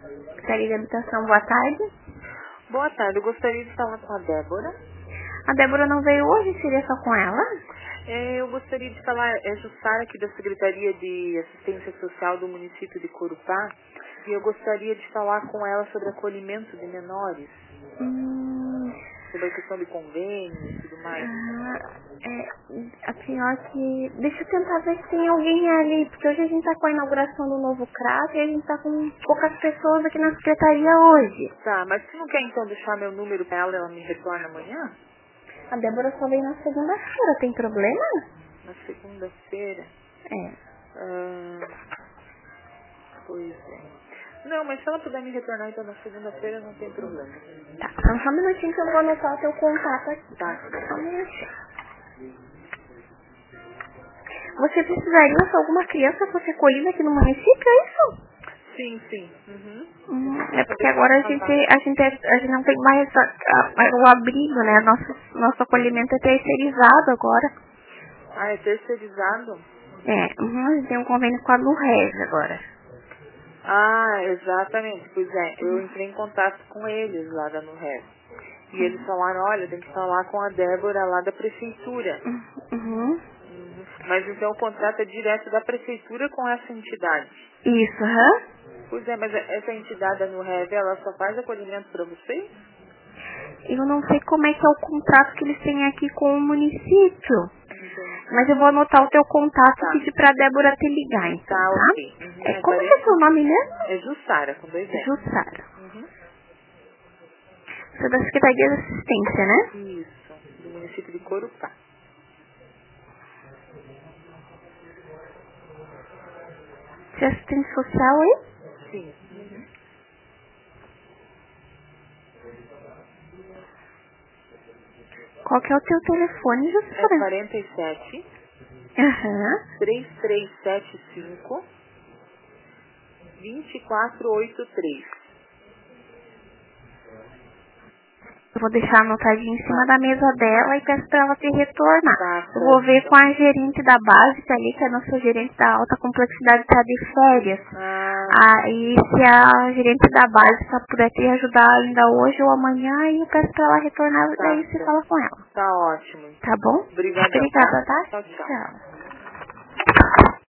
Secretaria de Habitação, boa tarde. Boa tarde, eu gostaria de falar com a Débora. A Débora não veio hoje, seria só com ela? Eu gostaria de falar, é Jussara aqui da Secretaria de Assistência Social do município de Corupá, e eu gostaria de falar com ela sobre acolhimento de menores, sobre a questão de convênio e tudo mais. A pior que... Deixa eu tentar ver se tem alguém ali, porque hoje a gente tá com a inauguração do novo CRAS e a gente tá com poucas pessoas aqui na secretaria hoje. Tá, mas você não quer então deixar meu número pra ela me retorna amanhã? A Débora só veio na segunda-feira, tem problema? Na segunda-feira? Pois é. Não, mas se ela puder me retornar então na segunda-feira não tem problema. Tá, então só um minutinho que eu vou anotar o teu contato aqui. Tá. Só um minutinho. Você precisaria de alguma criança fosse acolhida aqui no município, é isso? Sim. Uhum. É porque agora a gente não tem mais o abrigo, né? Nosso acolhimento é terceirizado agora. Ah, é terceirizado? A gente tem um convênio com a Lurres agora. Ah, exatamente. Pois é, eu entrei em contato com eles lá da Nurres. E eles falaram, olha, tem que falar com a Débora lá da prefeitura. Uhum. Mas então o contrato é direto da prefeitura com essa entidade. Isso, aham. Pois é, mas essa entidade da Nurres, ela só faz acolhimento para vocês? Eu não sei como é que é o contrato que eles têm aqui com o município. Entendi. Mas eu vou anotar o teu contato e Tá. pedir pra Débora te ligar, então, Tá, tá? ok. Como que é seu nome mesmo? É Jussara, com 2 N. Jussara. Uhum. Você é da Secretaria de Assistência, né? Isso, do município de Corupá. Você é assistente social aí? Sim. Uhum. Qual que é o teu telefone, É Jussara? 47 Aham. 3375 2483. Eu vou deixar anotadinho em cima da mesa dela e peço pra ela te retornar. Tá, Eu vou ver certo. com a gerente da básica ali, que é a nossa gerente da alta complexidade tá de férias. Aí se a gerente da básica puder te ajudar ainda hoje ou amanhã, aí eu peço pra ela retornar e daí você fala com ela. Tá ótimo. Tá bom? Obrigadão, Obrigada, tá? tá? Tchau. Tchau.